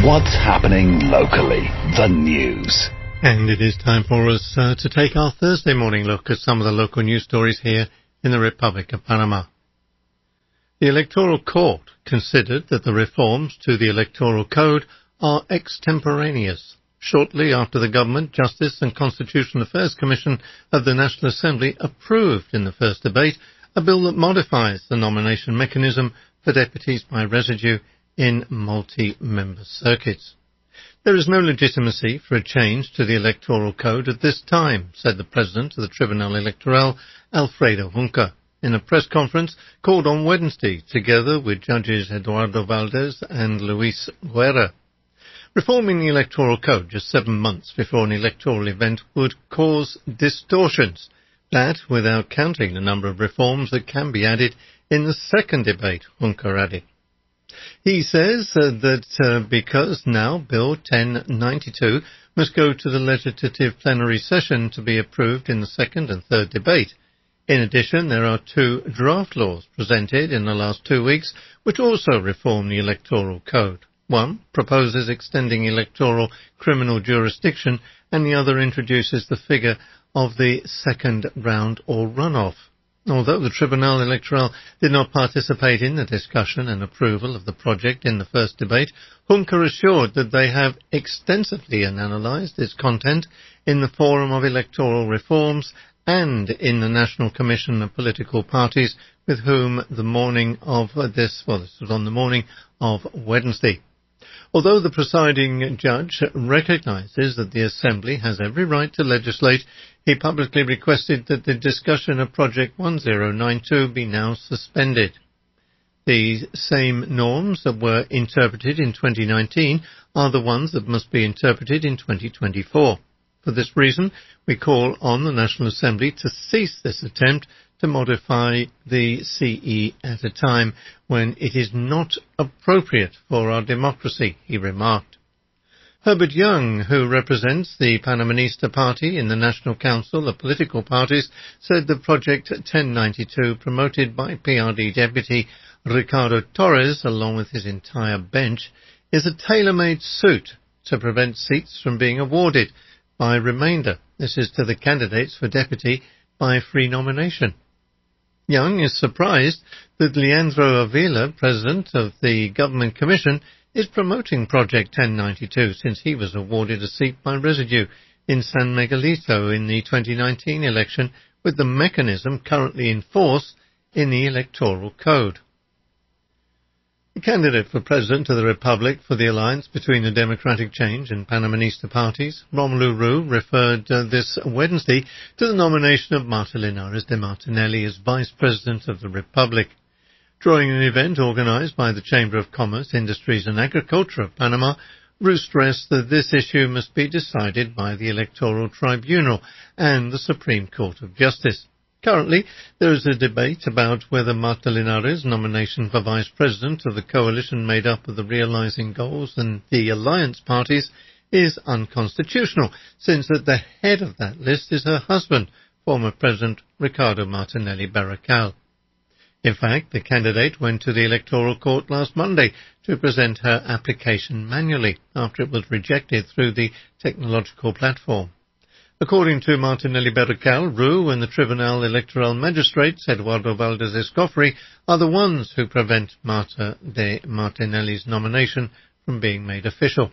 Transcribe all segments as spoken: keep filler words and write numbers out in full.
What's happening locally? The news. And it is time for us uh, to take our Thursday morning look at some of the local news stories here in the Republic of Panama. The Electoral Court considered that the reforms to the Electoral Code are extemporaneous, shortly after the Government, Justice and Constitutional Affairs Commission of the National Assembly approved in the first debate a bill that modifies the nomination mechanism for deputies by residue in multi-member circuits. There is no legitimacy for a change to the Electoral Code at this time, said the President of the Tribunal Electoral, Alfredo Juncker, in a press conference called on Wednesday, together with Judges Eduardo Valdez and Luis Guerra. Reforming the Electoral Code just seven months before an electoral event would cause distortions, that without counting the number of reforms that can be added in the second debate, Juncker added. He says uh, that uh, because now Bill ten ninety-two must go to the legislative plenary session to be approved in the second and third debate. In addition, there are two draft laws presented in the last two weeks which also reform the Electoral Code. One proposes extending electoral criminal jurisdiction, and the other introduces the figure of the second round or runoff. Although the Tribunal Electoral did not participate in the discussion and approval of the project in the first debate, Juncker assured that they have extensively analysed its content in the Forum of Electoral Reforms and in the National Commission of Political Parties, with whom the morning of this, well, this was on the morning of Wednesday. Although the presiding judge recognises that the Assembly has every right to legislate, he publicly requested that the discussion of Project one thousand ninety-two be now suspended. The same norms that were interpreted in twenty nineteen are the ones that must be interpreted in twenty twenty-four. For this reason, we call on the National Assembly to cease this attempt to modify the C E at a time when it is not appropriate for our democracy, he remarked. Herbert Young, who represents the Panamanista Party in the National Council of Political Parties, said the Project ten ninety-two, promoted by P R D Deputy Ricardo Torres, along with his entire bench, is a tailor-made suit to prevent seats from being awarded by remainder. This is to the candidates for deputy by free nomination. Young is surprised that Leandro Avila, president of the Government Commission, is promoting Project ten ninety-two since he was awarded a seat by residue in San Miguelito in the twenty nineteen election with the mechanism currently in force in the Electoral Code. The candidate for President of the Republic for the alliance between the Democratic Change and Panamanista parties, Romelu Rue, referred uh, this Wednesday to the nomination of Marta Linares de Martinelli as Vice President of the Republic. During an event organised by the Chamber of Commerce, Industries and Agriculture of Panama, Rue stressed that this issue must be decided by the Electoral Tribunal and the Supreme Court of Justice. Currently, there is a debate about whether Marta Linares' nomination for Vice President of the coalition made up of the Realising Goals and the Alliance parties is unconstitutional, since at the head of that list is her husband, former President Ricardo Martinelli Barracal. In fact, the candidate went to the Electoral Court last Monday to present her application manually after it was rejected through the technological platform. According to Martinelli Barracal, Rue and the Tribunal Electoral magistrates, Eduardo Valdez Escofri, are the ones who prevent Marta de Martinelli's nomination from being made official.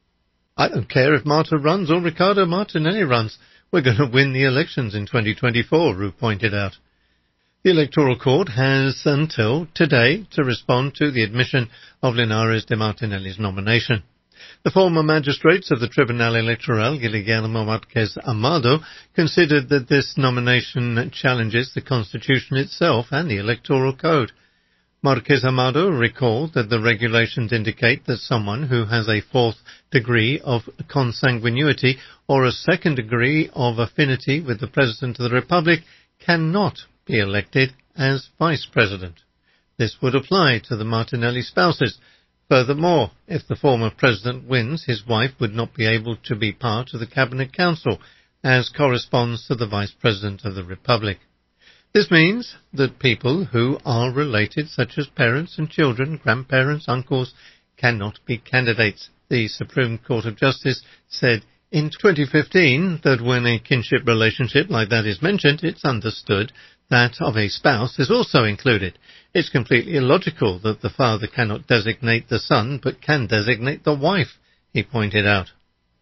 I don't care if Marta runs or Ricardo Martinelli runs. We're going to win the elections in twenty twenty-four, Rue pointed out. The Electoral Court has until today to respond to the admission of Linares de Martinelli's nomination. The former magistrates of the Tribunal Electoral, Guillermo Marquez Amado, considered that this nomination challenges the Constitution itself and the Electoral Code. Marquez Amado recalled that the regulations indicate that someone who has a fourth degree of consanguinity or a second degree of affinity with the President of the Republic cannot be elected as Vice President. This would apply to the Martinelli spouses. Furthermore, if the former president wins, his wife would not be able to be part of the Cabinet Council, as corresponds to the Vice President of the Republic. This means that people who are related, such as parents and children, grandparents, uncles, cannot be candidates. the Supreme Court of Justice said in twenty fifteen that when a kinship relationship like that is mentioned, it's understood that of a spouse is also included. It's completely illogical that the father cannot designate the son but can designate the wife, he pointed out.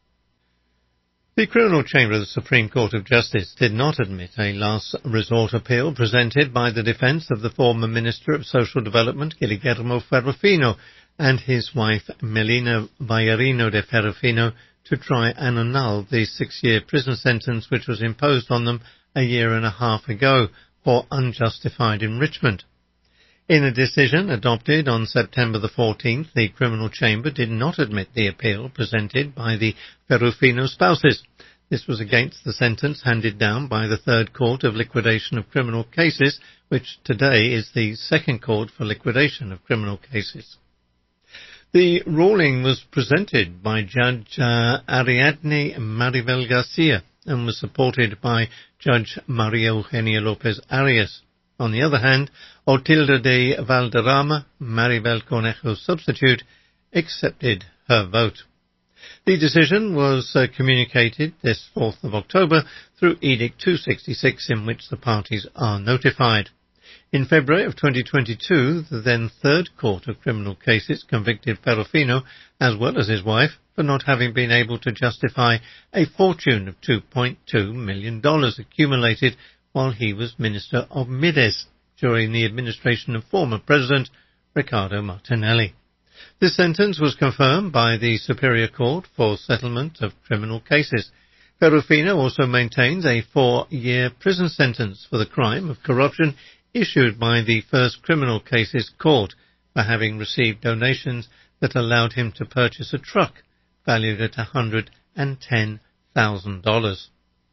The Criminal Chamber of the Supreme Court of Justice did not admit a last resort appeal presented by the defence of the former Minister of Social Development, Guillermo Ferrufino, and his wife, Melina Vallarino de Ferrufino, to try and annul the six-year prison sentence which was imposed on them a year and a half ago for unjustified enrichment. In a decision adopted on September the fourteenth, the Criminal Chamber did not admit the appeal presented by the Ferrufino spouses. This was against the sentence handed down by the Third Court of Liquidation of Criminal Cases, which today is the Second Court for Liquidation of Criminal Cases. The ruling was presented by Judge uh, Ariadne Maribel Garcia and was supported by Judge Maria Eugenia Lopez Arias. On the other hand, Otilda de Valderrama, Maribel Cornejo's substitute, accepted her vote. The decision was uh, communicated this fourth of October through Edict two sixty-six, in which the parties are notified. In February of twenty twenty-two, the then Third Court of Criminal Cases convicted Ferrufino, as well as his wife, for not having been able to justify a fortune of two point two million dollars accumulated while he was Minister of Mides during the administration of former President Ricardo Martinelli. This sentence was confirmed by the Superior Court for Settlement of Criminal Cases. Ferrufino also maintains a four-year prison sentence for the crime of corruption issued by the First Criminal Cases Court for having received donations that allowed him to purchase a truck valued at one hundred ten thousand dollars.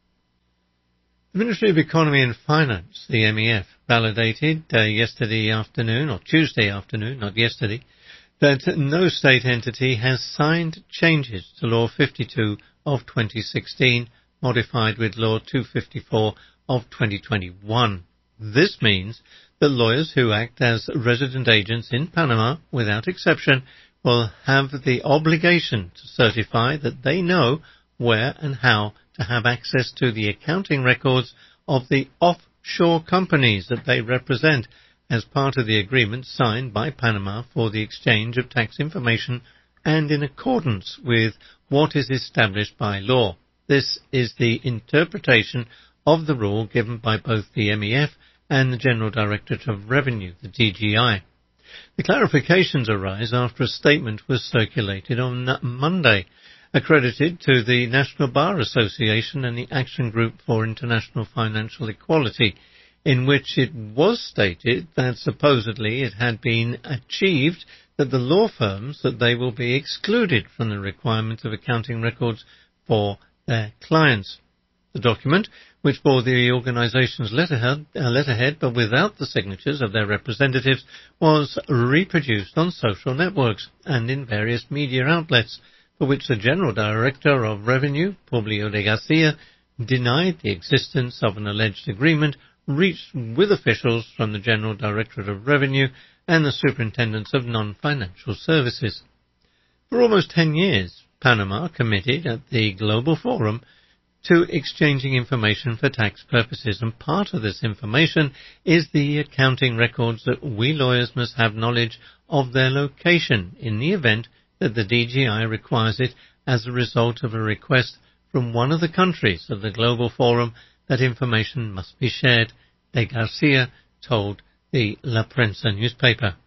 The Ministry of Economy and Finance, the M E F, validated uh, yesterday afternoon, or Tuesday afternoon, not yesterday, that no state entity has signed changes to Law fifty-two of twenty sixteen, modified with Law two fifty-four of twenty twenty-one. This means that lawyers who act as resident agents in Panama, without exception, will have the obligation to certify that they know where and how to have access to the accounting records of the offshore companies that they represent as part of the agreement signed by Panama for the exchange of tax information and in accordance with what is established by law. This is the interpretation of the rule given by both the M E F and the General Directorate of Revenue, the D G I. The clarifications arise after a statement was circulated on Monday, accredited to the National Bar Association and the Action Group for International Financial Equality, in which it was stated that supposedly it had been achieved that the law firms that they will be excluded from the requirement of accounting records for their clients. The document, which bore the organization's letterhead, uh, letterhead but without the signatures of their representatives, was reproduced on social networks and in various media outlets, for which the General Director of Revenue, Publio de Garcia, denied the existence of an alleged agreement reached with officials from the General Directorate of Revenue and the Superintendents of Non-Financial Services. For almost ten years, Panama committed at the Global Forum to exchanging information for tax purposes, and part of this information is the accounting records that we lawyers must have knowledge of their location in the event that the D G I requires it as a result of a request from one of the countries of the Global Forum that information must be shared, de Garcia told the La Prensa newspaper.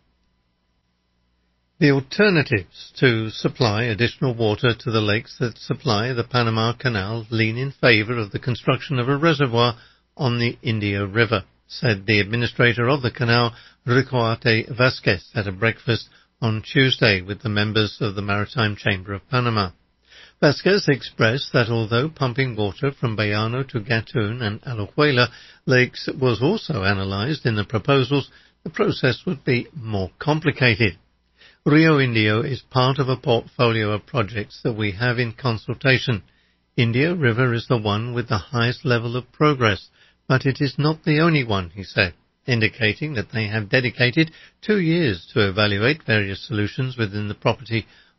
The alternatives to supply additional water to the lakes that supply the Panama Canal lean in favour of the construction of a reservoir on the Indio River, said the administrator of the canal, Ricoarte Vasquez, at a breakfast on Tuesday with the members of the Maritime Chamber of Panama. Vasquez expressed that although pumping water from Bayano to Gatun and Alajuela lakes was also analysed in the proposals, the process would be more complicated. Rio Indio is part of a portfolio of projects that we have in consultation. Indio River is the one with the highest level of progress, but it is not the only one, he said, indicating that they have dedicated two years to evaluate various solutions within the property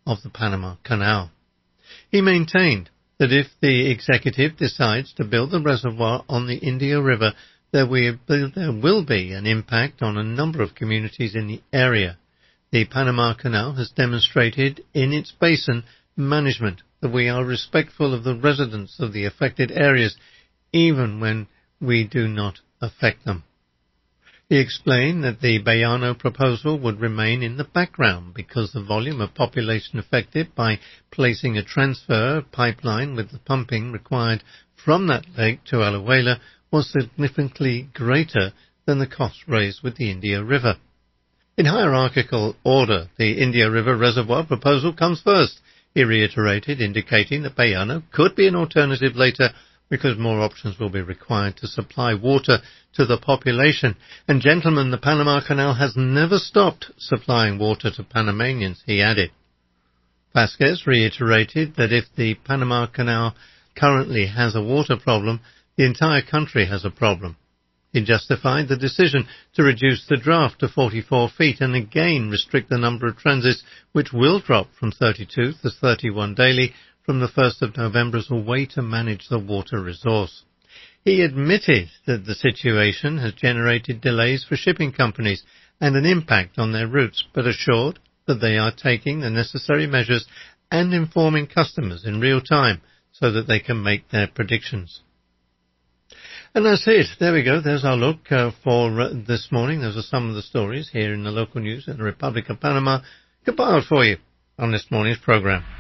of the Panama Canal. He maintained that if the executive decides to build the reservoir on the India River, there will be an impact on a number of communities in the area. The Panama Canal has demonstrated in its basin management that we are respectful of the residents of the affected areas, even when we do not affect them. He explained that the Bayano proposal would remain in the background because the volume of population affected by placing a transfer pipeline with the pumping required from that lake to Alajuela was significantly greater than the cost raised with the India River. In hierarchical order, the India River Reservoir proposal comes first, he reiterated, indicating that Bayano could be an alternative later because more options will be required to supply water to the population. And gentlemen, the Panama Canal has never stopped supplying water to Panamanians, he added. Vasquez reiterated that if the Panama Canal currently has a water problem, the entire country has a problem. He justified the decision to reduce the draft to forty-four feet and again restrict the number of transits, which will drop from thirty-two to thirty-one daily from the first of November as a way to manage the water resource. He admitted that the situation has generated delays for shipping companies and an impact on their routes, but assured that they are taking the necessary measures and informing customers in real time so that they can make their predictions. And that's it. There we go. There's our look uh, for uh, this morning. Those are some of the stories here in the local news in the Republic of Panama compiled for you on this morning's program.